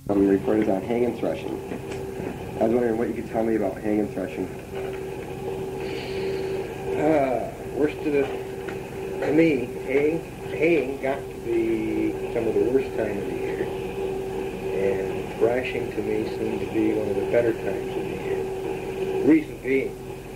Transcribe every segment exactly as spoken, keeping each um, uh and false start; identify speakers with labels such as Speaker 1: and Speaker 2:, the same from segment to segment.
Speaker 1: Um, recordings on haying and threshing. I was wondering what you could tell me about haying and threshing.
Speaker 2: Uh, worst of the, to me, haying, haying got to be some of the worst time of the year. And threshing to me seemed to be one of the better times of the year. Reason being,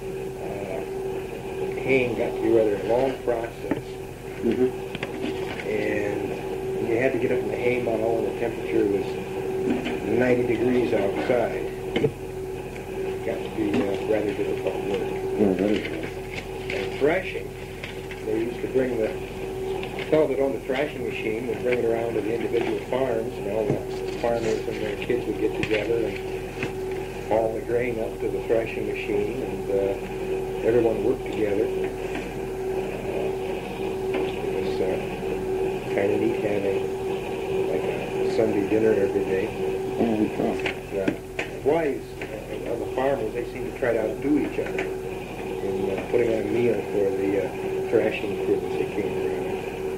Speaker 2: uh, haying got to be rather a long process.
Speaker 1: Mm-hmm.
Speaker 2: And you had to get up in the hay mow and the temperature was ninety degrees outside. It got to be uh, rather difficult work.
Speaker 1: Yeah, that is nice.
Speaker 2: And threshing, they used to bring the fellow that owned the threshing machine would bring it around to the individual farms, and all the farmers and their kids would get together and haul the grain up to the threshing machine, and uh, everyone worked together. Uh, it was uh, kind of neat having like a Sunday dinner every day. Uh, wives uh, of the farmers, they seem to try to outdo each other in uh, putting on a meal for the uh, thrashing crews that came around.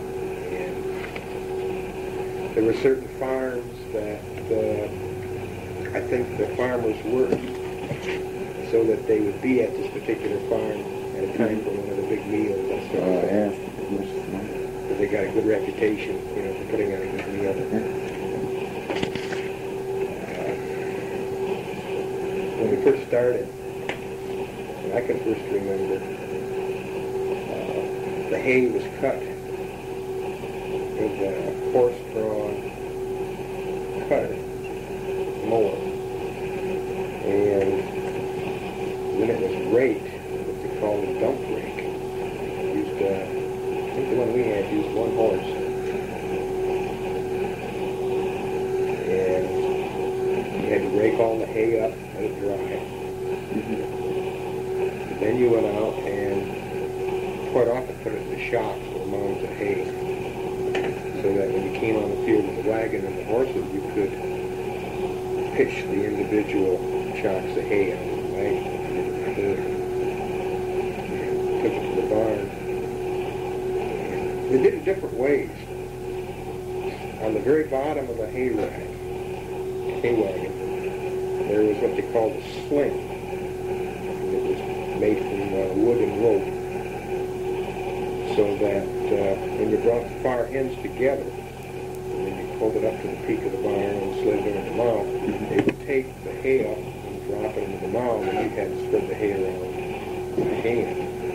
Speaker 2: And there were certain farms that uh, I think the farmers worked so that they would be at this particular farm at a time for one of the big meals. That's what
Speaker 1: Oh, yeah.
Speaker 2: Because they got a good reputation, you know, for putting on a good meal. When we first started, and I can first remember, uh, the hay was cut with a horse-drawn cutter, mower, and when it was raked, what they call a dump rake, used, uh, I think the one we had used one horse, and you had to rake all the hay up, let it dry. Mm-hmm. Then you went out and quite often put it in the shop for mounds of hay, so that when you came on the field with the wagon and the horses, you could pitch the individual chocks of hay out of the wagon and took it to the barn. And they did it different ways. On the very bottom of the hay rag, hay wagon, there was what they called a sling. It was made from uh, wood and rope, so that uh, when you brought the far ends together, and then you pulled it up to the peak of the barn and slid it in the mow, they would take the hay up and drop it into the mow, and you had to spread the hay around with the hand.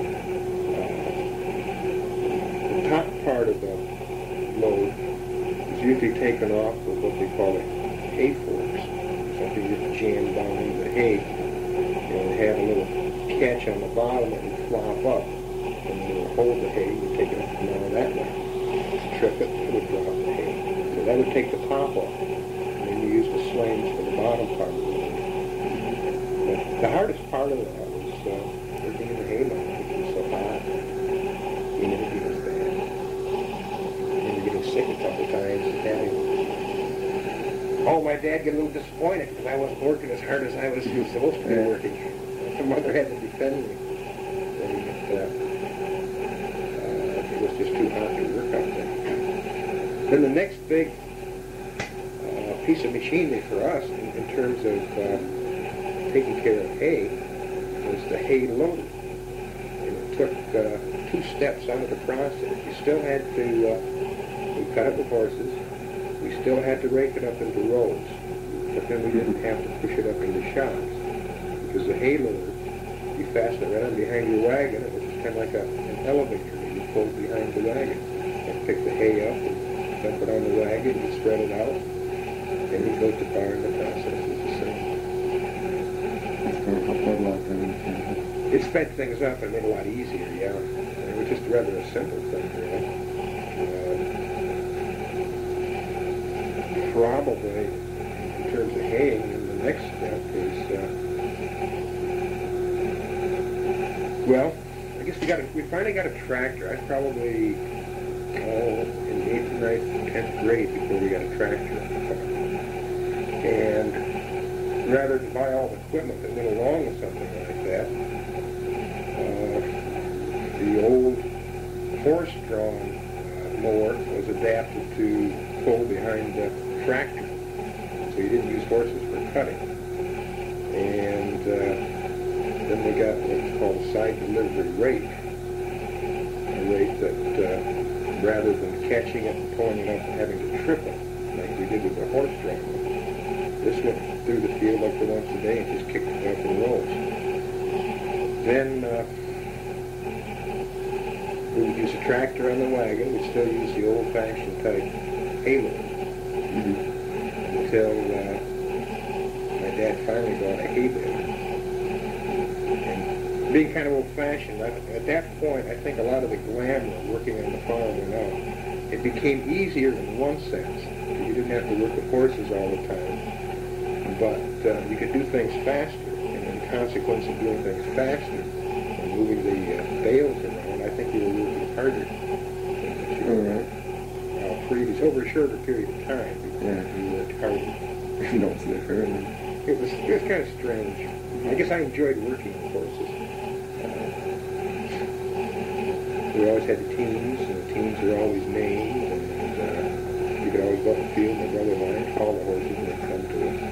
Speaker 2: Uh, the top part of the load is usually taken off with what they call a hay forks. Something you just jam down into the hay, and have a little catch on the bottom that would flop up, and you would hold the hay, you take it up and down that way, trip it, it would drop the hay. So that would take the top off, and then you use the slings for the bottom part of it. But the hardest part of that was uh, working in the hay mow, because it was so hot. You never get as bad. I remember getting sick a couple times and having Oh, my dad got a little disappointed because I wasn't working as hard as I was supposed to be working. My mother had to defend me. But, uh, uh, it was just too hot to work out there. Then the next big uh, piece of machinery for us in, in terms of uh, taking care of hay was the hay loader. And it took uh, two steps out of the process. You still had to, uh, we cut it with horses. We still had to rake it up into rolls, but then we didn't have to push it up into shocks, because the hay loader, you fasten it right on behind your wagon. It was just kind of like a, an elevator that you pulled behind the wagon. And pick the hay up and dump it on the wagon and spread it out, and you go to the barn. The process is the same. It sped things up and made it a lot easier, yeah. And it was just rather a simple thing, you know. Probably, in terms of haying, and the next step is, uh, well, I guess we got a, we finally got a tractor. I was probably oh, in the eighth, ninth, tenth grade before we got a tractor. And rather than buy all the equipment that went along with something like that, uh, the old horse-drawn uh, mower was adapted to pull behind the tractor. so you didn't use horses for cutting. And uh, then they got what's called a side delivery rake, a rake that uh, rather than catching it and pulling it up and having to trip it, like we did with the horse drawn, this went through the field like for once a day and just kicked it up and rolls. Then uh, we would use a tractor on the wagon. We still use the old-fashioned type hay load. Mm-hmm. Until uh, my dad finally bought a hay bale. And being kind of old-fashioned, at that point, I think a lot of the glamour of working on the farm went out. It became easier in one sense. You didn't have to work with horses all the time. But uh, you could do things faster. And in consequence of doing things faster and moving the uh, bales around, I think you were working harder than you were uh, previous, over a shorter period of time.
Speaker 1: Yeah.
Speaker 2: You worked harder.
Speaker 1: No, it's different.
Speaker 2: It was, it was kind of strange. I guess I enjoyed working with horses. Uh, we always had the teams, and the teams were always named, and uh, you could always go out in the field. My brother and I call the horses and they'd come to us.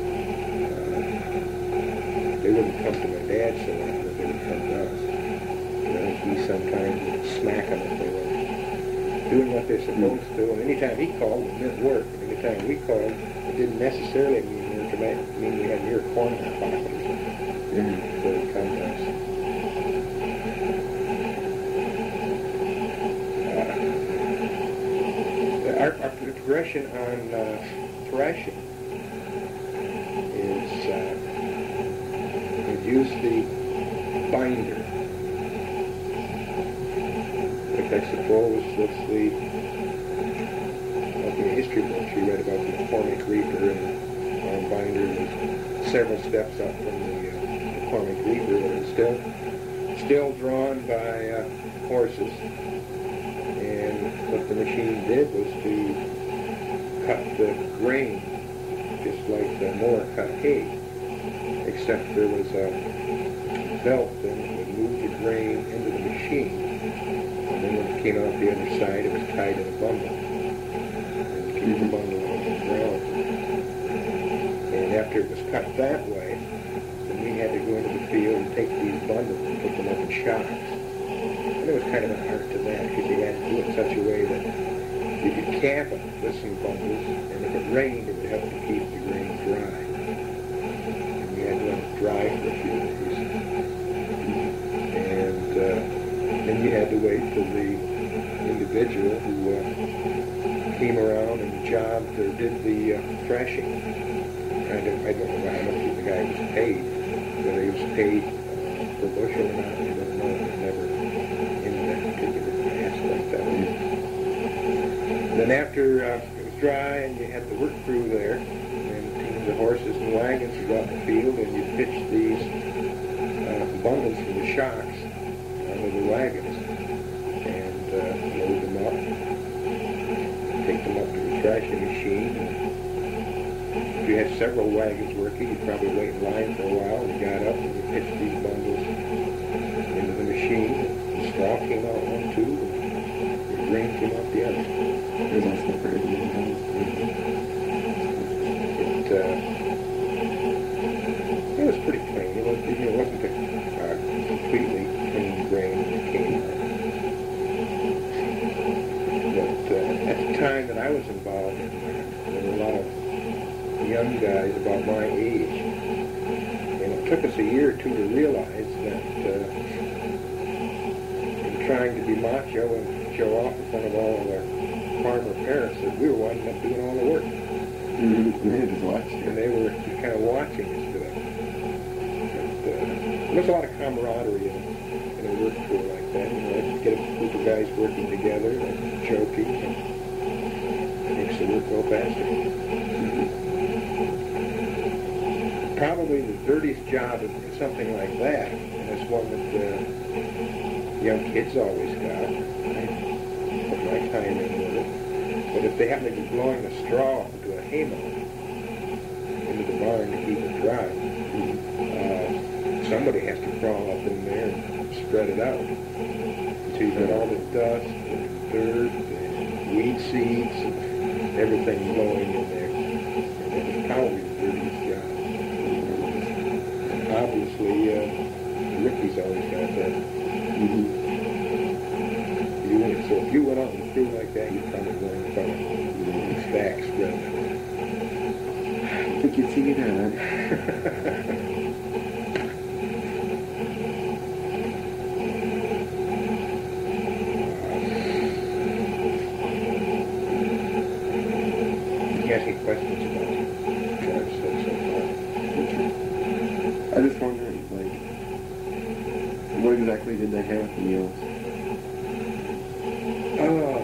Speaker 2: They wouldn't come to my dad so much, but they would come to us. You know, he sometimes would smack them if they were doing what they're supposed to. And anytime he called, it meant work. And anytime we called, it didn't necessarily mean work. It might mean we had near corn in our pocket. Mm-hmm. So they'd come to us. Uh, our, our progression on uh, threshing is uh, use the binder, which I suppose that's the, like in the history books you read about the McCormick Reaper, and um, binder was several steps up from the uh, McCormick Reaper, but it's still, still drawn by uh, horses. And what the machine did was to cut the grain just like the mower cut hay. Except there was a belt then that would move the grain into the machine. And then when it came out the other side, it was tied in a bundle. And to keep the bundle off the ground. And after it was cut that way, then we had to go into the field and take these bundles and put them up in shocks. And there was kind of an art to that, because you had to do it in such a way that you could cap it with some bundles, and if it rained, it would help to keep the grain dry. Dry for a few days. And uh, then you had to wait till the individual who uh, came around and jobbed or did the uh, threshing. I don't, I don't know how much the guy was paid, whether he was paid uh, per bushel or not. I don't know. I was never in that particular aspect of it. Then after uh, it was dry and you had the work crew there, the horses and wagons would go out in the field, and you'd pitch these uh, bundles from the shocks onto the wagons and uh, load them up, take them up to the threshing machine. And if you had several wagons working, you'd probably wait in line for a while, and you got up and you pitched these bundles into the machine. The straw came out one tube, and the grain came out the other.
Speaker 1: There's also very good.
Speaker 2: Uh, it was pretty clean. It, was, it wasn't a uh, completely clean grain when it came out. But uh, at the time that I was involved in there, there were a lot of young guys about my age. And it took us a year or two to realize that uh, in trying to be macho and show off in front of all of our farmer parents, that we were winding up doing all the work.
Speaker 1: Mm-hmm. They just watched
Speaker 2: And they were just kind of watching us do it. But, uh, there was a lot of camaraderie in, in a work crew like that. You know, you get a group of guys working together and joking, and it makes the work go faster. Mm-hmm. Probably the dirtiest job is something like that, and it's one that uh, young kids always got. I put my time in with it. But if they happen to be blowing the straw into a haymow, into the barn to keep it dry, uh, somebody has to crawl up in there and spread it out until you got all the dust and dirt and weed seeds and everything blowing in there. And So if you went out in the field like that, you'd probably go in front of the stack spread.
Speaker 1: I think you'd see me there, man.
Speaker 2: You ask any questions about it? George said so far.
Speaker 1: I just wondered, like, what exactly did they have for meals?
Speaker 2: Oh.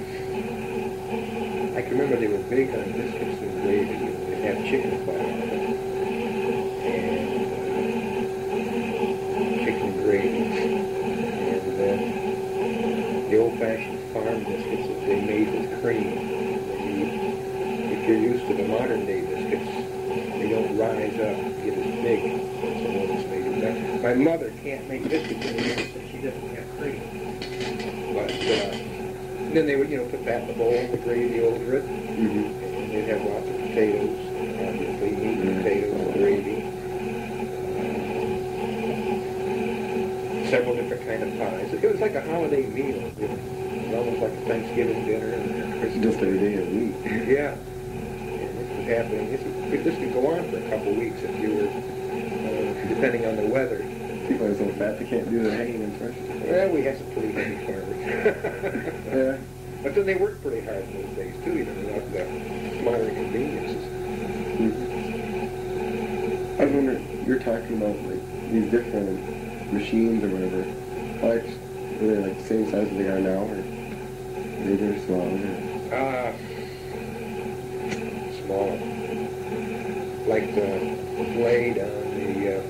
Speaker 2: I can remember they were big on biscuits and gravy. They'd have chicken quite often. And uh, chicken gravies. And uh, the old-fashioned farm biscuits that they made with cream. They, if you're used to the modern-day biscuits, they don't rise up and get as big as the ones made. Now, my mother can't make biscuits anymore since she doesn't have cream. But uh, then they would, you know, put that in the bowl, the gravy over it,
Speaker 1: Mm-hmm.
Speaker 2: and they'd have lots of potatoes, obviously meat and potatoes and gravy. Uh, several different kind of pies. It was like a holiday meal. It was almost like a Thanksgiving dinner and a Christmas
Speaker 1: Just every day of the week.
Speaker 2: Yeah. And this was happening. This, was, this could go on for a couple of weeks if you were, uh, depending on the weather.
Speaker 1: People are so fat they can't do the hanging and threshing.
Speaker 2: Well, we had some pretty heavy farmers.
Speaker 1: Yeah.
Speaker 2: But then they worked pretty hard in those days, too, even without the modern conveniences.
Speaker 1: Mm-hmm. I was wondering, you're talking about like these different machines or whatever. How much were they like the same size as they are now, or bigger, smaller?
Speaker 2: Ah, small. Like the blade on the uh,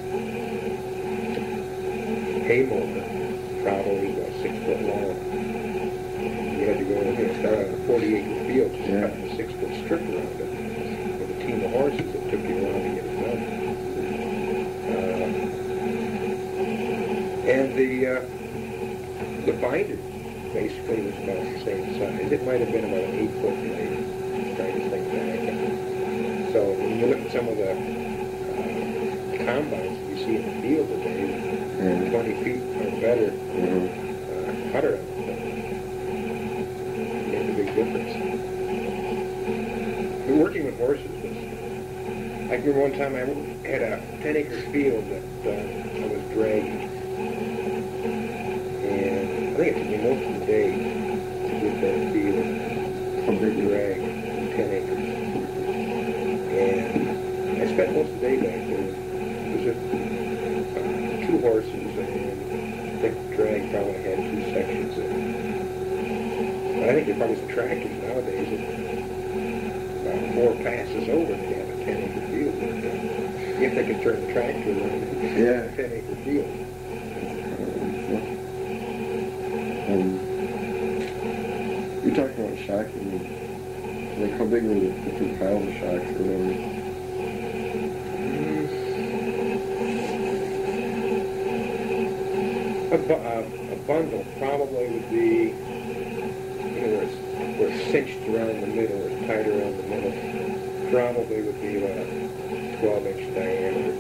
Speaker 2: hay mower, probably about six foot long. You had to go in and start on a forty acre field, just
Speaker 1: Yeah.
Speaker 2: cutting a six foot strip around it with a team of horses that took you around to get it done. Uh, and the uh, the binder basically was about the same size. It might have been about an eight foot blade. I'm trying to think back. So when you look at some of the uh, combines that you see in the field today,
Speaker 1: Yeah.
Speaker 2: twenty feet or better
Speaker 1: Mm-hmm.
Speaker 2: uh, cutter on them. Made a big difference. But working with horses was, I can remember one time I had a ten acre field that uh, I was dragging. And I think it took me most of the day to get that field
Speaker 1: How big you
Speaker 2: drag ten acres. And I spent most of the day back there. It was just uh, two horses, and I think the drag probably had two sections in it. But I think there are probably some tractors nowadays that about four passes over they have a ten acre field. If they could turn the tractor around
Speaker 1: Yeah.
Speaker 2: a ten acre field.
Speaker 1: Um, you're talking about shocking. Like, how big were the different piles of shocks or whatever?
Speaker 2: A, bu- uh, a bundle probably would be, you know, where it's, where it's cinched around the middle, or it's tied around the middle. Probably would be about a twelve inch diameter.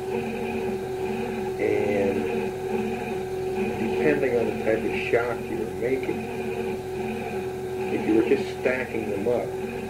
Speaker 2: And depending on the type of shock you were making, if you were just stacking them up,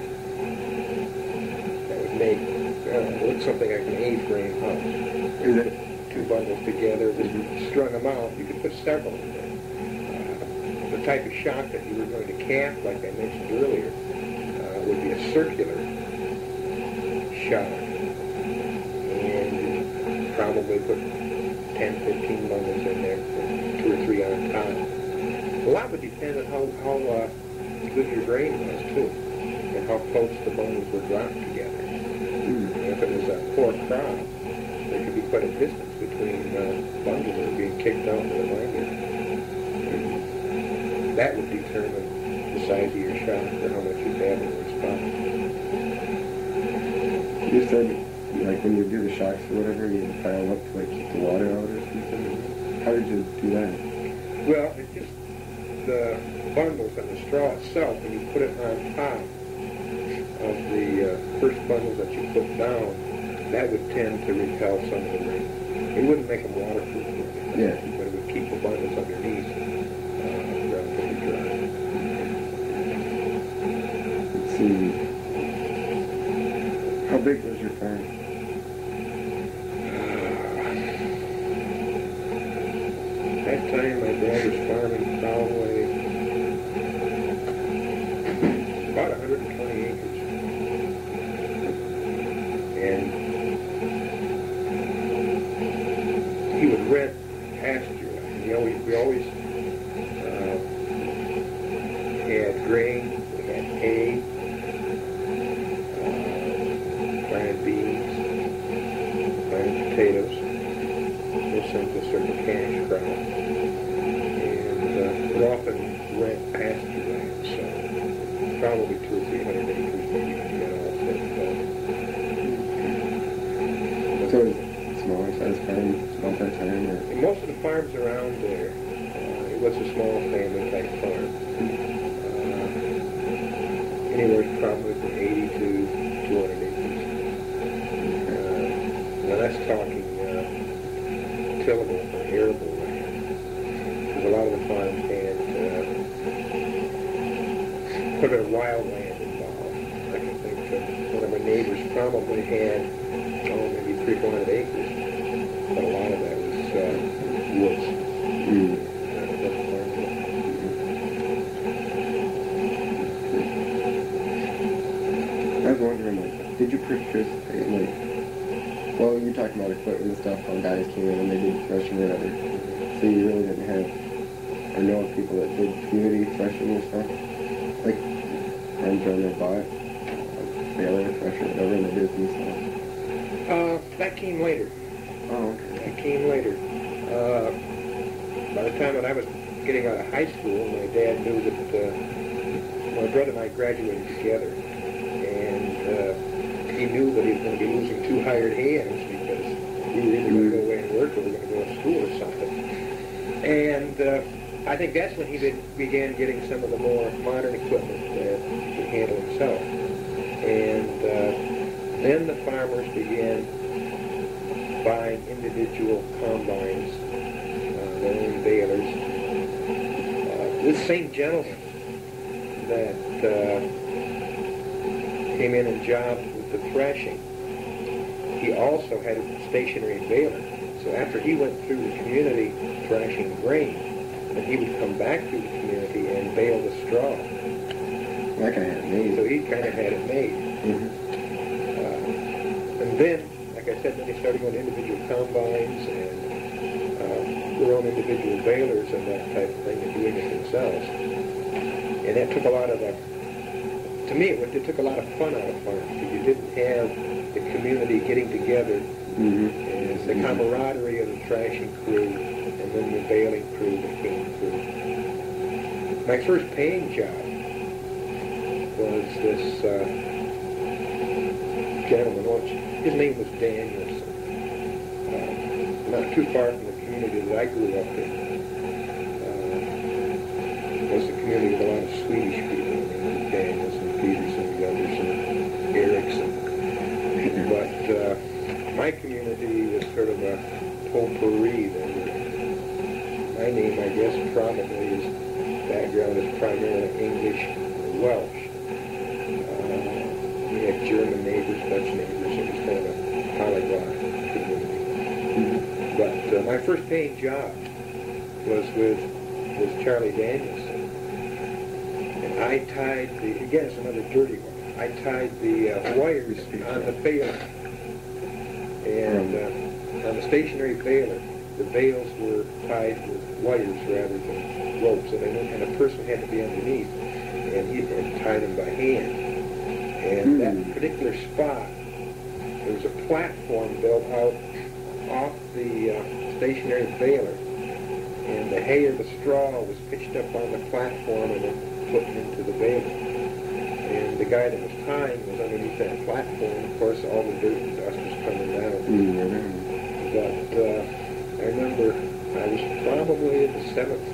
Speaker 2: that would make, uh, look something like an A-frame house.
Speaker 1: Is it?
Speaker 2: Two bundles together, just strung them out, you could put several in there. Uh, the type of shock that you were going to cap, like I mentioned earlier, uh, would be a circular shock. And you'd probably put ten, fifteen bundles in there, two or three on top. A lot would depend on how, how uh, good your grain was, too, and how close the bundles were dropped together.
Speaker 1: Mm.
Speaker 2: And if it was a poor crop, there could be quite a distance between uh, bundles that are being kicked out of the binder. That would determine the size of your shock or how much you'd have in your spot.
Speaker 1: You said, like, when you do the shocks or whatever, you pile up to, like, keep the water out or something? How did you do that?
Speaker 2: Well, it's just the bundles and the straw itself, when you put it on top of the uh, first bundles that you put down, that would tend to repel some of the rain. It wouldn't make them waterproof,
Speaker 1: Yeah.
Speaker 2: but it would keep the bundles underneath uh, relatively dry.
Speaker 1: see. How big was your farm?
Speaker 2: That time my dad was farming probably about one hundred twenty acres. And he would rent pasture land. You know, we, we always uh, had grain, we had hay, uh, planted beans, planted potatoes. There's some a certain cash crop. And uh, we often rent pasture land, so probably two or three hundred acres maybe when you got all set up.
Speaker 1: So it was a smaller size farm, small that time, or?
Speaker 2: And most of the farms around there, uh, it was a small family type farm. Uh, anywhere probably from eighty to two hundred acres. Uh, now that's talking uh, tillable or arable land. Because a lot of the farms had uh, quite a bit of wild land involved. I can think of one of my neighbors probably had, oh, maybe three, four hundred acres. But a lot of that was uh, woods.
Speaker 1: Mm. I was wondering, like, did you participate, like, well, you're talking about equipment and stuff, how guys came in and they did threshing or whatever, so you really didn't have, or know of people that did community threshing and stuff? Like, friends around there bought a baler, thresher, whatever, and they did it themselves.
Speaker 2: Uh, that came later.
Speaker 1: Oh, okay.
Speaker 2: That came later. Uh, by the time that I was getting out of high school, my dad knew that uh, my brother and I graduated together, and uh, he knew that he was going to be losing two hired hands because we were either going to go away and work or we were going to go to school or something. And uh, I think that's when he did, began getting some of the more modern equipment that he could handle himself. And uh, then the farmers began buying individual combines, uh, their own balers. Uh, this same gentleman that uh, came in and jobbed with the threshing, he also had a stationary baler. So after he went through the community thrashing grain, then he would come back to the community and bale the straw.
Speaker 1: That guy had it made.
Speaker 2: So he kind of had it made.
Speaker 1: Mm-hmm.
Speaker 2: Uh, and then, like I said, then they started going to individual combines and uh, their own individual balers and that type of thing and doing it themselves. And that took a lot of the, to me, it, it took a lot of fun out of farming because you didn't have the community getting together
Speaker 1: Mm-hmm.
Speaker 2: and the camaraderie of the thrashing crew and then the baling crew that came through. My first paying job was this uh, gentleman, which his name was Danielson. Uh, not too far from the community that I grew up in. Uh, it was a community with a lot of Swedish people, Danielson, Peterson, Gunderson, Erickson. But uh, my community was sort of a potpourri. My name, I guess, probably is background is primarily English or Welsh. Uh, we had German neighbors, Dutch neighbors, it was kind of a polyglot community. But uh, my first paying job was with was Charlie Danielson. And I tied the, again, it's another dirty one, I tied the uh, wires on the baler. And uh, on the stationary baler, the bales were tied with wires rather than ropes, and, and a person had to be underneath, and he had to tie them by hand. And
Speaker 1: Mm.
Speaker 2: that particular spot, there was a platform built out off the uh, stationary baler, and the hay or the straw was pitched up on the platform and then put into the baler. And the guy that was tying was underneath that platform. Of course, all the dirt and dust was coming down.
Speaker 1: Mm-hmm.
Speaker 2: But uh, I remember I was probably in the seventh,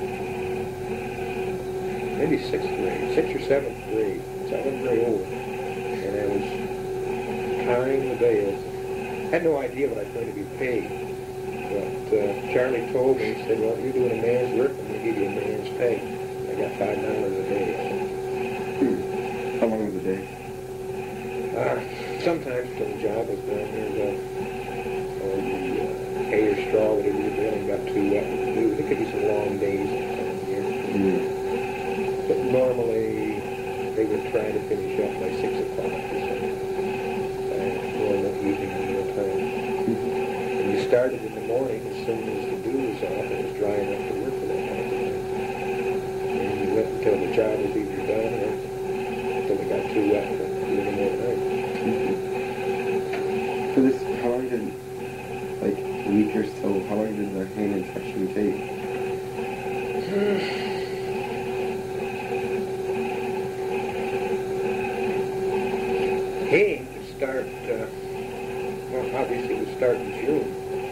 Speaker 2: maybe sixth grade, sixth or seventh grade. So I wasn't very old. And I was tying the bales. I had no idea what I was going to be paid. But uh, Charlie told me, he said, well, you're doing a man's work, I'm going to give you a man's pay. I got five dollars a day.
Speaker 1: Hmm. How long was the day?
Speaker 2: Uh, sometimes when the job is done, or the, or the uh, hay or straw, whatever you're doing, got too wet to do, there could be some long days down here.
Speaker 1: Mm.
Speaker 2: But normally, they would try to finish up by six o'clock or something. Uh, normal evening meal time.
Speaker 1: Mm-hmm.
Speaker 2: And you started in the morning as soon as the dew was off and it was dry enough to work for that time. And you went until the job was either done or until it got too wet to do any more night.
Speaker 1: Mm-hmm. For this, how long did, like, a week or so, how long did the hand inspection take?
Speaker 2: Hay would start, uh, well, obviously it would start in June.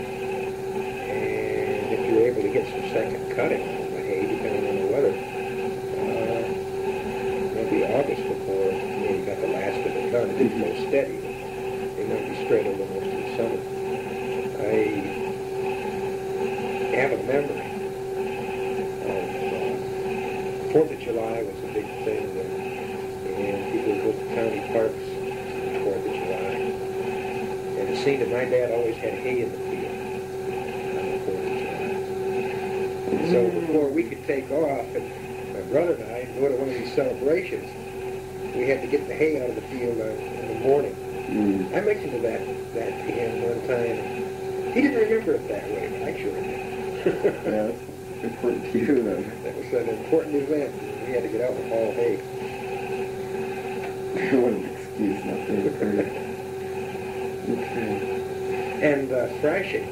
Speaker 2: And if you're able to get some second cutting on the hay, depending on the weather, uh, it'll be August before you, know, you got the last of it done. It didn't go steady. They might be spread over most of the summer. I have a memory of uh, Fourth of July was a big thing then, and people would go to county parks on Fourth of July. And it seemed that my dad always had hay in the field on the Fourth of July. So before we could take off, and my brother and I go to one of these celebrations, we had to get the hay out of the field uh, in the morning.
Speaker 1: Mm.
Speaker 2: I mentioned to that, that to him one time. He didn't remember it that way, but I sure did.
Speaker 1: Yeah, that's important to you then.
Speaker 2: That was an important event. We had to get out and haul hay.
Speaker 1: What an excuse not to occur. Okay.
Speaker 2: And uh, thrashing.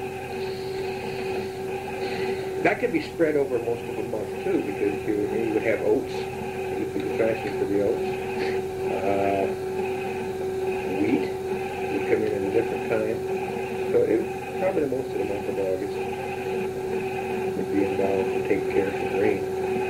Speaker 2: That could be spread over most of the month too, because you, you would have oats. You could be thrashing for the oats. Uh, wheat would come in at a different time. So it probably most of the month of August would be involved to take care of the grain.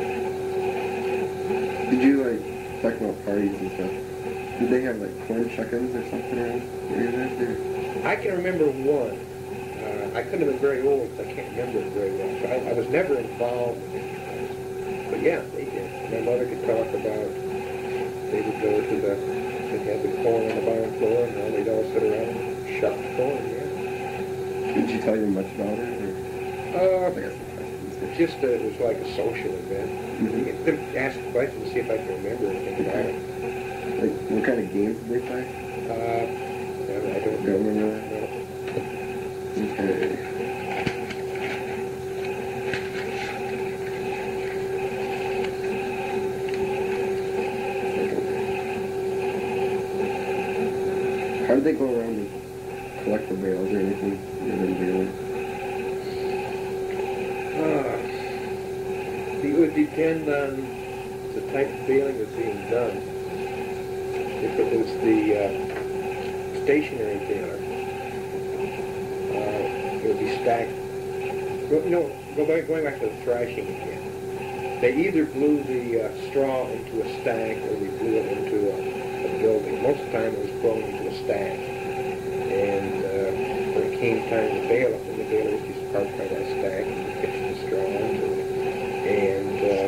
Speaker 1: Did you, like, talking about parties and stuff, did they have, like, corn shuckins or something around where you lived, or?
Speaker 2: I can remember one. Uh, I couldn't have been very old, so I can't remember it very well. So I, I was never involved with it. But yeah, they did. My mother could talk about, they would go to the, they'd have the corn on the barn floor, and all they'd all sit around and shuck the corn, yeah.
Speaker 1: Did she tell you much about it, or?
Speaker 2: Uh,
Speaker 1: I guess the questions.
Speaker 2: just uh, it was like a social event.
Speaker 1: Mm-hmm.
Speaker 2: You get to ask questions, see if I can remember anything about it.
Speaker 1: Like, what kind of games did they play?
Speaker 2: Uh, no, I don't
Speaker 1: You don't remember that?
Speaker 2: know.
Speaker 1: Okay. How did they go around and collect the bales or anything? You've been doing?
Speaker 2: Uh, it would depend on the type of baling that's being done. If it was the uh, stationary baler, uh, it would be stacked. Well, no, go back, going back to the thrashing again. They either blew the uh, straw into a stack or they blew it into a, a building. Most of the time it was blown into a stack. And uh, when it came time to bale it, then the baler was just parked by that stack and you pitched the straw onto it. And uh,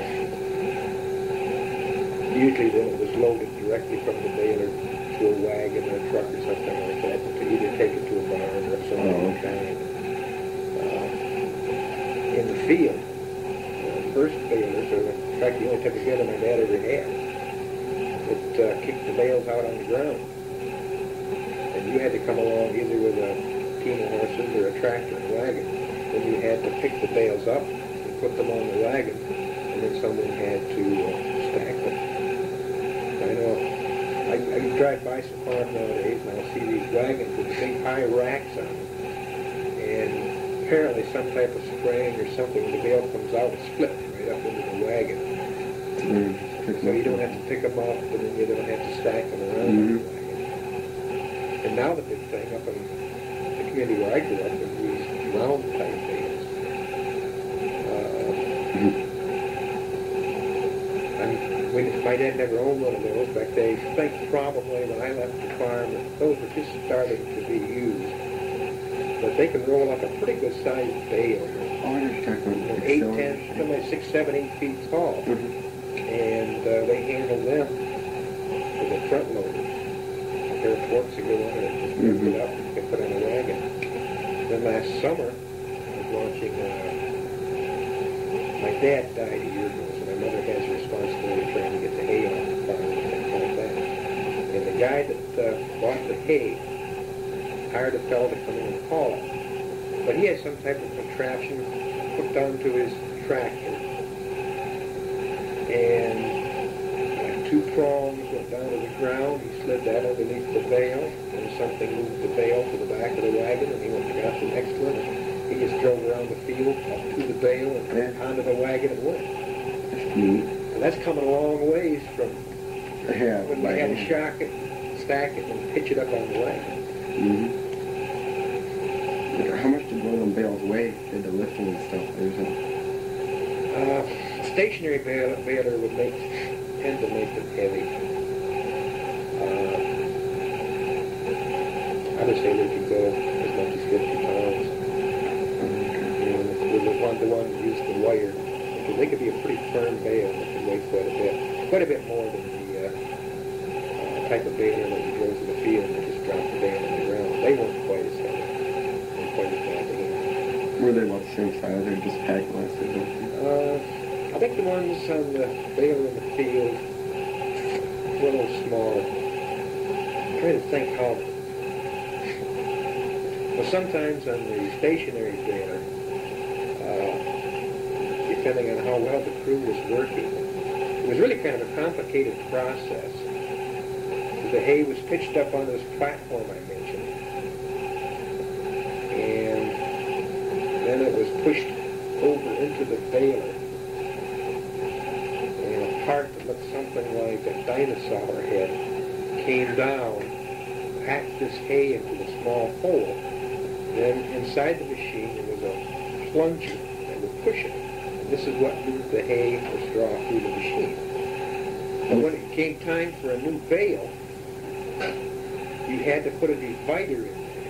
Speaker 2: usually then it was loaded directly from the baler to a wagon or a truck or something like that to either take it to a barn or some other
Speaker 1: Oh, okay.
Speaker 2: kind. Uh, in the field, uh, first balers, or in fact the only type of baler my dad ever had, would uh, kick the bales out on the ground. And you had to come along either with a team of horses or a tractor and wagon. Then you had to pick the bales up and put them on the wagon, and then someone had to uh, stack them. I know, I, I drive by some farms nowadays and I'll see these wagons with the big high racks on them. And apparently some type of spring or something, the bale comes out and splits right up into the wagon.
Speaker 1: Mm-hmm.
Speaker 2: So you don't have to pick them up, and then you don't have to stack them around
Speaker 1: Mm-hmm.
Speaker 2: the wagon. And now the big thing up in the community where I grew up is these round type bales. Uh, I'm, when, my dad never owned one of those, but I think probably when I left the farm, those were just starting to be used. But they can roll up a pretty good sized bale.
Speaker 1: Oh, I just talking
Speaker 2: You know,
Speaker 1: about
Speaker 2: eight,
Speaker 1: Excel.
Speaker 2: ten, something like six, seven, eight feet tall.
Speaker 1: Mhm.
Speaker 2: And uh, they handle them with a front loader. pair of forks that go on it, just lift
Speaker 1: Mhm.
Speaker 2: it up and get put on a wagon. Then last summer, I was launching, uh, my dad died a year ago, so my mother has the responsibility of trying to get the hay off the farm and things like that. And the guy that uh, bought the hay hired a fellow to come in and haul it. But he had some type of contraption hooked onto his tractor. And like two prongs went down to the ground. He slid that underneath the bale, and something moved the bale to the back of the wagon, and he went and got the next one. And he just drove around the field up to the bale and
Speaker 1: Yeah.
Speaker 2: onto the wagon and went.
Speaker 1: That's neat.
Speaker 2: And that's coming a long ways from
Speaker 1: Yeah.
Speaker 2: when we had to shock it, stack it, and pitch it up on the wagon.
Speaker 1: Mm-hmm. How much did one of them bales weigh? Did the lifting and stuff? There's a...
Speaker 2: Uh, stationary baler, baler would make tend to make them heavy. Uh, I would say they could go as much as fifty pounds. You know, with the one, the one that used the wire, because they could be a pretty firm bale that can weigh quite a bit, quite a bit more than the uh, uh, type of baler that you go to the field and just drop the bale on the ground. They weren't quite as heavy, and quite as bad to hit.
Speaker 1: Were they about the same size or just packed less? Or something?
Speaker 2: Uh, I think the ones on the baler in the field were a little small. I'm trying to think how. Well, sometimes on the stationary baler, uh, depending on how well the crew was working, it was really kind of a complicated process. The hay was pitched up on this platform I mentioned, and then it was pushed over into the baler. And a part that looked something like a dinosaur head came down, packed this hay into a small hole. Then inside the machine there was a plunger that would push it. And this is what moved the hay or straw through the machine. And when it came time for a new bale, you had to put a divider in there.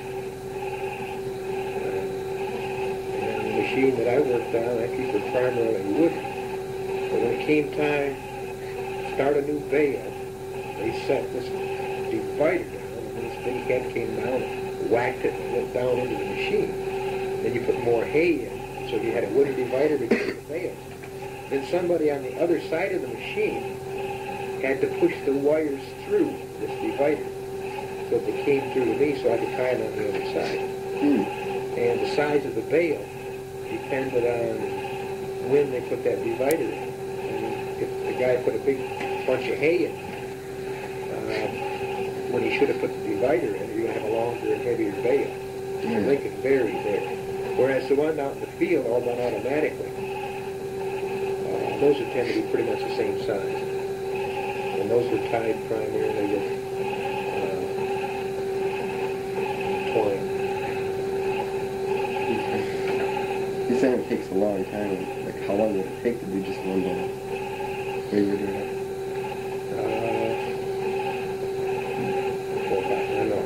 Speaker 2: And the machine that I worked on, I keep it primarily wooden. But when it came time to start a new bale, they set this divider down, and this big head came down and whacked it and went down into the machine. Then you put more hay in, so you had a wooden divider between the bales. Then somebody on the other side of the machine had to push the wires through this divider so that they came through to me so I could tie them on the other side.
Speaker 1: Hmm.
Speaker 2: And the size of the bale depended on when they put that divider in. And if the guy put a big bunch of hay in, uh, when he should have put the divider in, you're going to have a longer and heavier bale.
Speaker 1: Yeah.
Speaker 2: So they could vary there. Whereas the one out in the field, all done automatically, uh, those would tend to be pretty much the same size. And those were tied primarily with uh, twine.
Speaker 1: You're saying it takes a long time. Like, how long would it take to do just one bale? Where you were doing it?
Speaker 2: Uh, four, five, I don't know.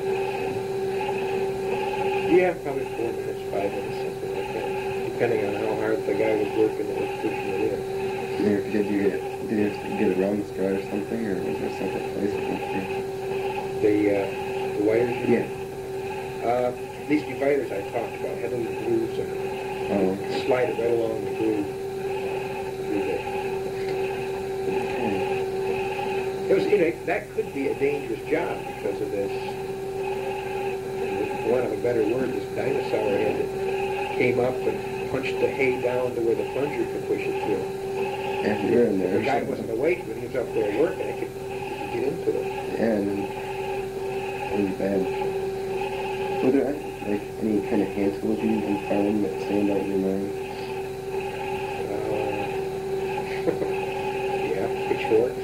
Speaker 2: Yeah, probably four minutes, five minutes, something like that. Depending on how hard the guy was working and was pushing it in.
Speaker 1: Yeah, did you get did you have to get it around the straw or something, or was there a separate place it went through?
Speaker 2: The, uh, the wires? you
Speaker 1: Yeah.
Speaker 2: mean? Uh, these dividers I talked about had little grooves in them.
Speaker 1: Oh, okay.
Speaker 2: Slide it right along the groove through there.
Speaker 1: Okay.
Speaker 2: It was, you know, that could be a dangerous job because of this, for want of a better word, this dinosaur head that came up and punched the hay down to where the plunger could push it through.
Speaker 1: Yeah, if you're in there.
Speaker 2: The
Speaker 1: or
Speaker 2: guy
Speaker 1: something.
Speaker 2: wasn't awake when he was up there working. I could, could get into it.
Speaker 1: Yeah, and then it was bad. Were there any, like any kind of hand tools you used in farming that stand out in your mind?
Speaker 2: Uh, yeah, pitchforks.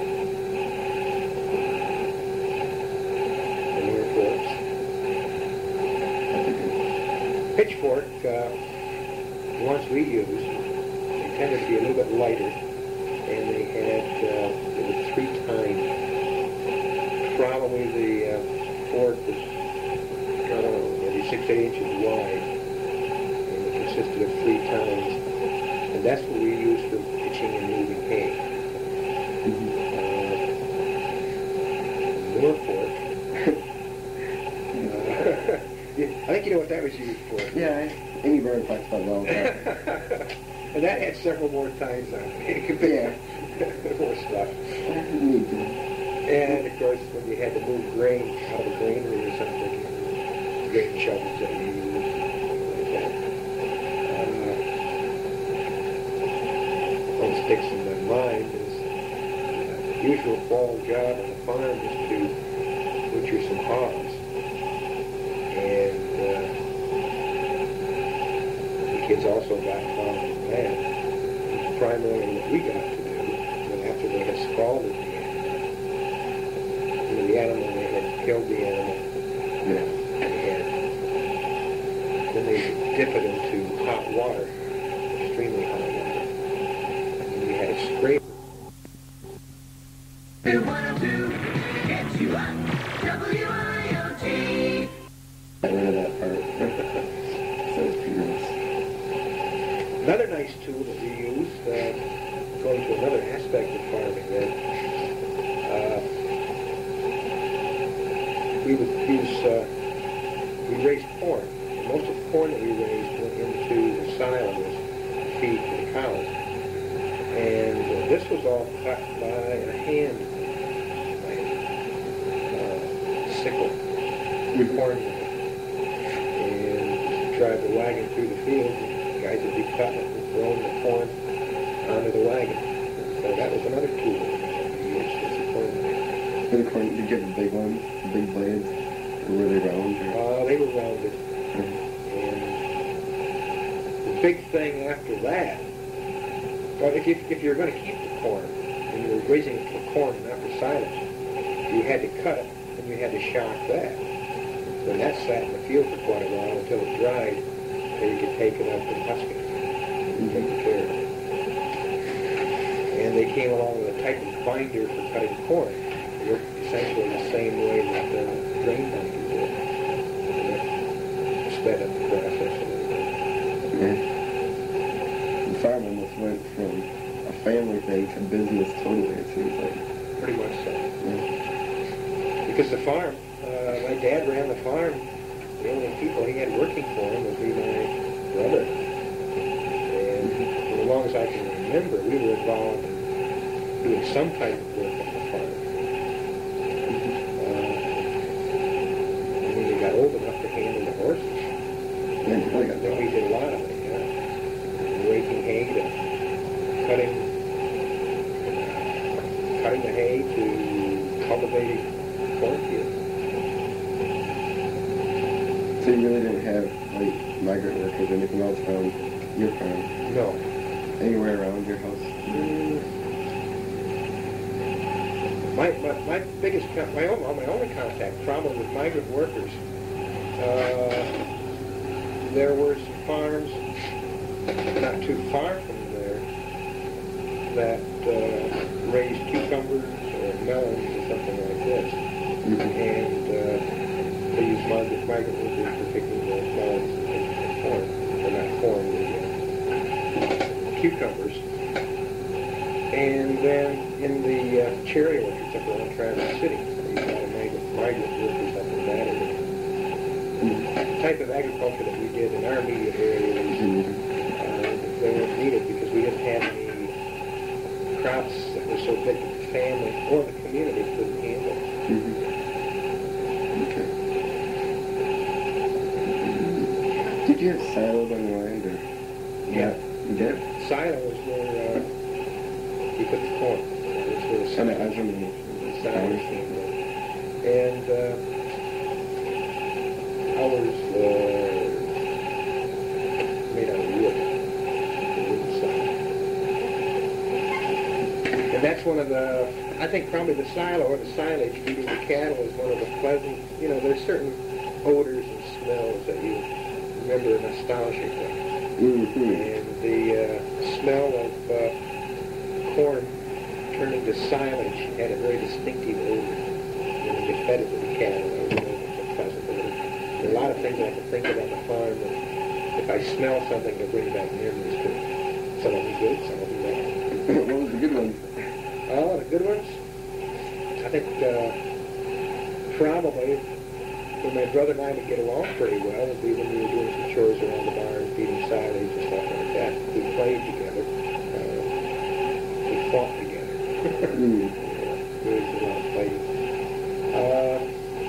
Speaker 2: Manure forks.
Speaker 1: That's a good.
Speaker 2: Pitchfork, uh, the ones we used, they tended to be a little bit lighter, and they had, uh, they were three times. Probably the uh, fork was, I don't know, maybe six, eight inches wide, and it consisted of three tines, and that's what we used for pitching and moving hay.
Speaker 1: Mm-hmm.
Speaker 2: Uh, manure fork you know what that was used for?
Speaker 1: Yeah, I, Amy Byrne talks about it all the time.
Speaker 2: And that had several more times on it. Yeah. More stuff.
Speaker 1: Me too.
Speaker 2: And, of course, when you had to move grain out of a granary or something, grain shovels that you used, like that. Uh, what sticks in my mind is uh, the usual fall job on the farm is to butcher some hogs. And uh, the kids also got involved in that. Primarily what we got to do, but after they had scalded the animal, you know, the animal, they had killed the animal,
Speaker 1: Yeah.
Speaker 2: and then they dip it into hot water, extremely hot water, and we had to scrape it.
Speaker 1: I read that part. So it's pretty nice.
Speaker 2: Another nice tool that we used, uh, going to another aspect of farming, that uh, we would use, uh, we raised corn. And most of the corn that we raised went into the silos to feed to the cows. And uh, this was all cut by a hand, by uh, sickle, with corn. And drive the wagon through the field. Guys would be cutting it and throwing the corn onto the wagon. So that was another tool that we used to support it.
Speaker 1: For the corn, did you get the big ones, the big blades? Or were they round? Or?
Speaker 2: Uh, they were rounded.
Speaker 1: Mm-hmm.
Speaker 2: And the big thing after that, well, if, you, if you're going to keep the corn, and you were raising it for corn, not for silage, you had to cut it, and you had to shock that. Then that sat in the field for quite a while until it dried. So you could take it up and husk it and take care of it. And they came along with a type of binder for cutting corn. They worked essentially the same way that the grain binder did. It sped up the process a little bit.
Speaker 1: Yeah. The farm almost went from a family thing to business totally, it seems like.
Speaker 2: Pretty much so.
Speaker 1: Yeah.
Speaker 2: Because the farm, uh, my dad ran the farm. The only people he had working for him would be my brother. And for as long as I can remember, we were involved in doing some type of work on the farm. Uh, and when we got old enough to handle the horses,
Speaker 1: Yeah, you really got
Speaker 2: then we did a lot of it, yeah. Raking hay to cutting, uh, cutting the hay to cultivating cornfields.
Speaker 1: So you really didn't have, like, migrant workers or anything else around your farm?
Speaker 2: No.
Speaker 1: Anywhere around your house?
Speaker 2: Mm. My, my, my biggest, con- my, own, my only contact problem with migrant workers, uh, there were some farms not too far from there that uh, raised cucumbers or melons or something like this.
Speaker 1: Mm-hmm.
Speaker 2: And uh, they used migrant, migrant workers for picking the melons and, and corn, or not corn, the uh, cucumbers. And then in the uh, cherry orchards up around Traverse City, they used a lot of migrant, migrant workers up in that area. The type of agriculture that we did in our immediate area,
Speaker 1: Mm-hmm.
Speaker 2: uh, they weren't needed because we didn't have any crops that were so big that the family or the community couldn't handle.
Speaker 1: Mm-hmm. Okay. Did you have silos on the land, or?
Speaker 2: Yeah.
Speaker 1: You did?
Speaker 2: Silo was where uh, we put the corn. That's where the
Speaker 1: And I
Speaker 2: silo,
Speaker 1: was in
Speaker 2: the silo came from. And uh, ours were made out of wood. Wooden silo. And that's one of the, I think probably the silo or the silage feeding the cattle is one of the pleasant, you know, there's certain odors and smells that you remember nostalgically.
Speaker 1: Mm-hmm.
Speaker 2: And the uh, smell of uh, corn turning to silage had a very distinctive odor. When you fed it to the cattle, it was a pleasant odor. There are a lot of things I can think of on the farm that if I smell something, it'll bring back memories to it. Some of them good, some of them bad.
Speaker 1: What was the good one?
Speaker 2: Oh, the good ones? I think uh, probably where my brother and I would get along pretty well would be when we were doing some chores around the barn, feeding silage and stuff like that. We played together. Uh, we fought together.
Speaker 1: Mm.
Speaker 2: There was a lot of fighting. Uh,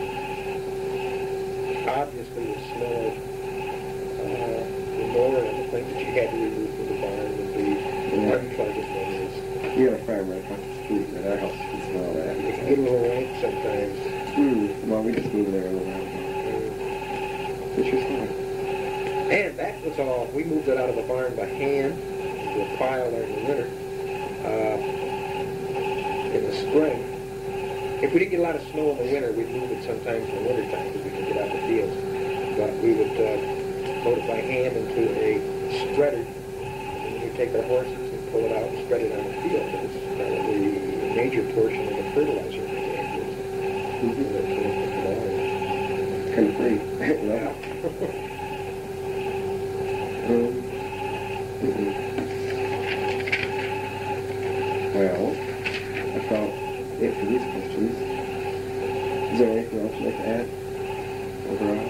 Speaker 2: obviously, the smell of uh, the mower and the things that you had to remove from the barn would be
Speaker 1: Yeah.
Speaker 2: unpleasant memories.
Speaker 1: We got a farm right across the street, and our house can smell that.
Speaker 2: It can get a little rank sometimes.
Speaker 1: Hmm. Well, we just moved there a little while ago. It's your smell.
Speaker 2: And that was all. We moved it out of the barn by hand into a pile there in the winter. Uh, in the spring, if we didn't get a lot of snow in the winter, we'd move it sometimes in the winter time because we could get out the fields. But we would uh, load it by hand into a spreader. And we'd take our horses and pull it out and spread it on the field. It was probably a major portion of the fertilizer we had used.
Speaker 1: Mm-hmm.
Speaker 2: It's
Speaker 1: Kind of free. Yeah. Um, mm-mm. Well, that's about it for these questions. Is there anything else you'd like to add? Overall?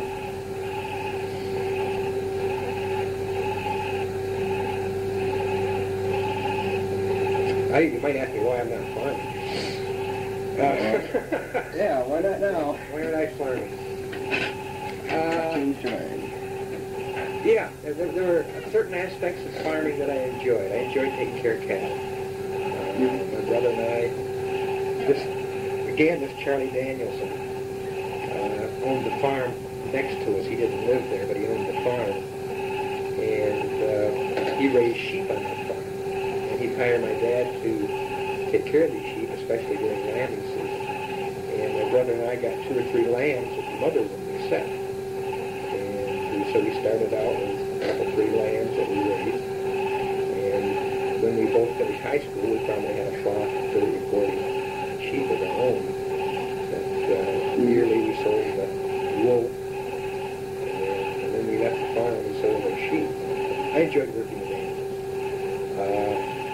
Speaker 2: I, you might ask me why I'm not farming. Uh,
Speaker 1: Yeah, why not now?
Speaker 2: why aren't I farming? Uh,
Speaker 1: Change your mind.
Speaker 2: Yeah, there, there were certain aspects of farming that I enjoyed. I enjoyed taking care of cattle. Uh, my brother and I, this, again, this Charlie Danielson, uh, owned the farm next to us. He didn't live there, but he owned the farm. And uh, he raised sheep on that farm. And he'd hire my dad to take care of these sheep, especially during lambing season. And my brother and I got two or three lambs that the mother wouldn't accept. So we started out with a couple three lambs that we raised. And when we both finished high school, we probably had a flock of thirty or forty sheep of our own. But uh, yearly we sold the wool. And then we left the farm and we sold our sheep. I enjoyed working with animals. Uh,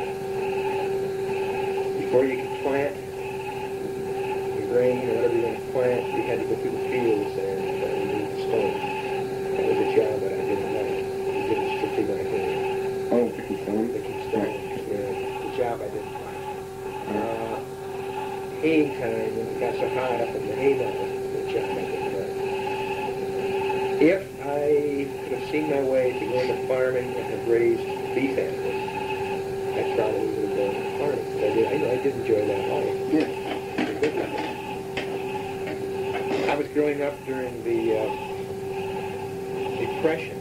Speaker 2: before you could plant the grain or whatever you want to plant, you had to go through the fields and uh, remove the stones. That was a job that I didn't like. It didn't strictly my hand.
Speaker 1: Oh, picking stones?
Speaker 2: Picking stones. Yeah, the job I didn't like. Uh, haying time, when it got so hot up in the hay meadow, the job I didn't like. If I could have seen my way to go into farming and have raised beef animals, I probably would have gone into farming. Because I did, I, I did enjoy that life.
Speaker 1: Yeah.
Speaker 2: I was growing up during the uh, Depression,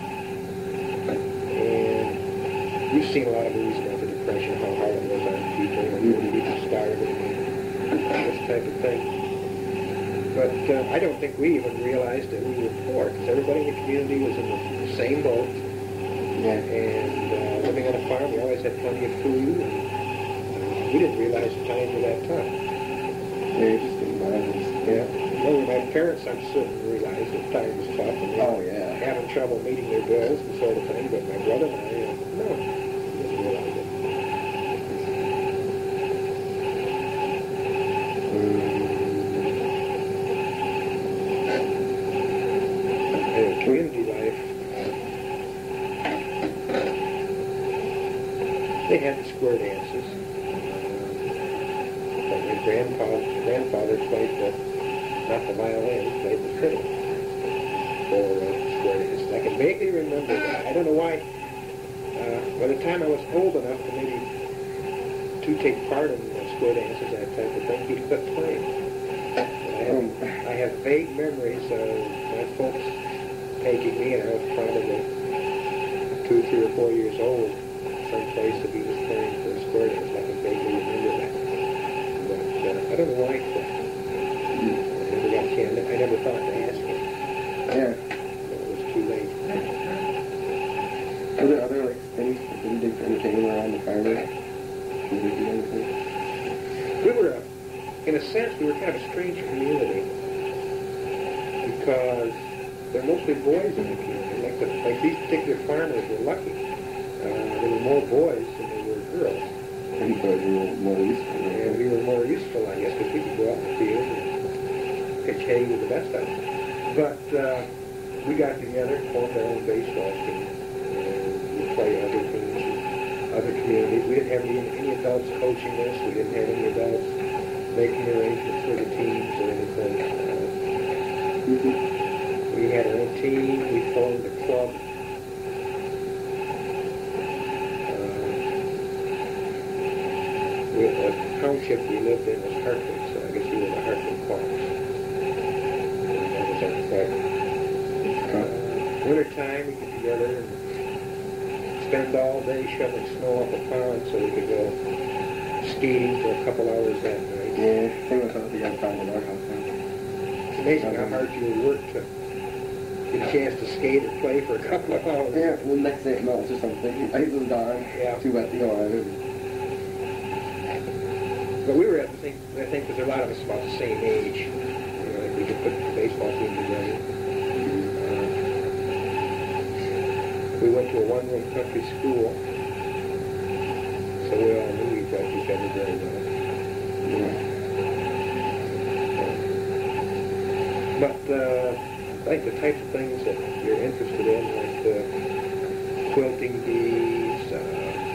Speaker 2: and we've seen a lot of movies about the Depression, how hard it was on people, and people starved, and this type of thing. But uh, I don't think we even realized that we were poor, because everybody in the community was in the same boat,
Speaker 1: Yeah.
Speaker 2: and uh, living on a farm, we always had plenty of food, and uh, we didn't realize the times of that time.
Speaker 1: Yeah, you just didn't buy this.
Speaker 2: Yeah. Well, my parents, I'm certain, realized that times was tough, and they
Speaker 1: Oh,
Speaker 2: were
Speaker 1: yeah.
Speaker 2: having trouble meeting their bills and sort of thing, but my brother and I, uh, no, didn't realize it. And community life, they had the square dances. But my grandpa, grandfather played the, not the violin, played the fiddle for uh, square dances. I can vaguely remember that. I don't know why. Uh, by the time I was old enough to maybe to take part in uh, square dances, that type of thing, he quit playing. And I have, I have vague memories of my folks taking me, and I was probably two, three, or four years old, someplace that he was playing for a square dance. I can vaguely remember that. But uh, I don't know why I quit. I never got a chance. I never thought to ask him.
Speaker 1: Yeah.
Speaker 2: But it was too late.
Speaker 1: Are there other like things that you did for entertainment around the farm? Did you do anything?
Speaker 2: We were, a, in a sense, we were kind of a strange community because there were mostly boys in the community. Like, the, like these particular farmers were lucky. Uh, there were more boys than there were girls.
Speaker 1: And boys were more useful.
Speaker 2: And we were more useful, I guess, because we could go out in the field and pitch hay with the best of them. But uh, we got together, formed our own baseball team, and we play other teams, other communities. We didn't have any, any adults coaching us. We didn't have any adults making arrangements for the teams or anything. Uh, we had our own team. We formed a club. Uh, we, the township we lived in was Hartford, so I guess we were the Hartford Quacks. That was our club. Winter time, we get together and spend all day shoveling snow off the pond so we could go skating for a couple hours that night.
Speaker 1: Yeah, same with us. We got found in our house now.
Speaker 2: It's amazing how hard you would work to get a chance to skate or play for a couple of hours.
Speaker 1: Yeah, the next day it melts or something. Ice was gone.
Speaker 2: Yeah.
Speaker 1: Too wet to go on it.
Speaker 2: But we were at the same, I think, because a lot of us about the same age. You know, like we could put the baseball team together. We went to a one-room country school, so we all knew each other, each other very well.
Speaker 1: Yeah.
Speaker 2: But uh, I think the types of things that you're interested in, like the quilting bees, uh,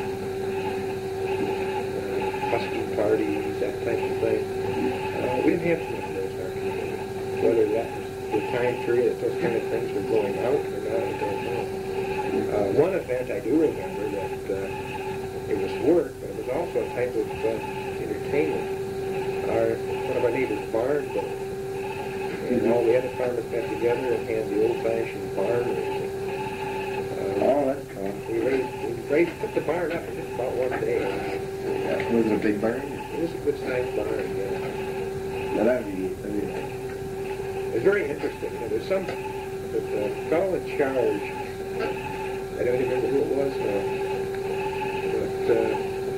Speaker 2: uh, husky parties, that type of thing, uh, we didn't have too much of those in our community. Whether that was the time period that those kind of things were going out or not, I don't know. Uh, one event I do remember that uh, it was work, but it was also a type of uh, entertainment. Our, one of our neighbors' barn built, and all the other farmers got together and had the old-fashioned barn raising. Uh,
Speaker 1: Oh, that's cool.
Speaker 2: we raised, we raised, put the barn up in just about one day.
Speaker 1: Yeah, was it a big barn?
Speaker 2: It was a good-sized barn, yeah.
Speaker 1: No, that'd be neat. That'd be nice.
Speaker 2: It was very interesting. You know, there's some, but the fellow in charge, I don't even remember who it was now, but uh,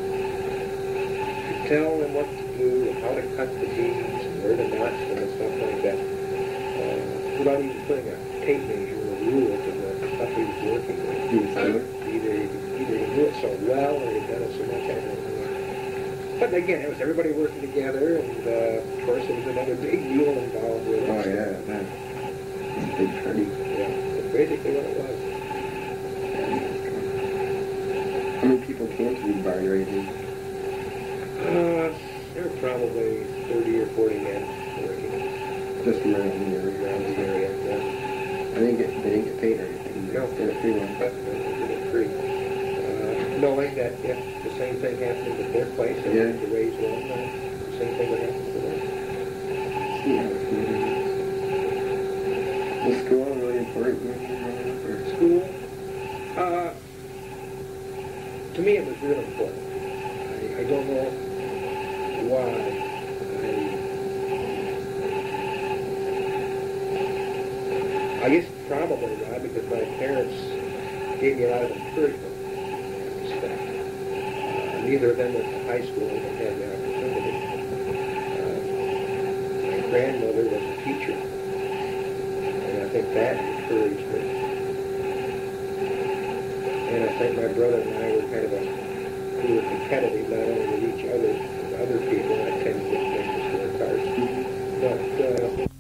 Speaker 2: to tell them what to do and how to cut the beans and where to notch them and stuff like that, uh, without even putting a tape measure or rule to the stuff he was working with.
Speaker 1: He was good.
Speaker 2: Either, either he knew it so well or he'd done it so much, I don't know. But again, it was everybody working together, and uh, of course there was another big deal involved with it.
Speaker 1: Oh, yeah, that. It's a big party.
Speaker 2: Yeah, that's basically what it was.
Speaker 1: How many people came to these barn raisings?
Speaker 2: Uh, there were probably thirty or forty men working
Speaker 1: Just from around the area.
Speaker 2: around the area. Yeah.
Speaker 1: I didn't get, they didn't get paid or anything.
Speaker 2: No.
Speaker 1: They did it free one.
Speaker 2: But uh, we did it free. Uh, knowing that if the same thing happened at their place, they
Speaker 1: Yeah.
Speaker 2: wanted to raise one, uh, the same thing would happen to them.
Speaker 1: Yeah. Was school really important when you were growing up? Or
Speaker 2: School, uh, to me it was really important. I, I don't know why. I, I guess probably why, because my parents gave me a lot of encouragement in that respect. Uh, neither of them went to high school and had the opportunity. Uh, my grandmother was a teacher, and I think that encouraged me. And I think my brother and I were kind of a, we were competitive, not only with each other, with other people, and I tend to get things to work hard. But, uh,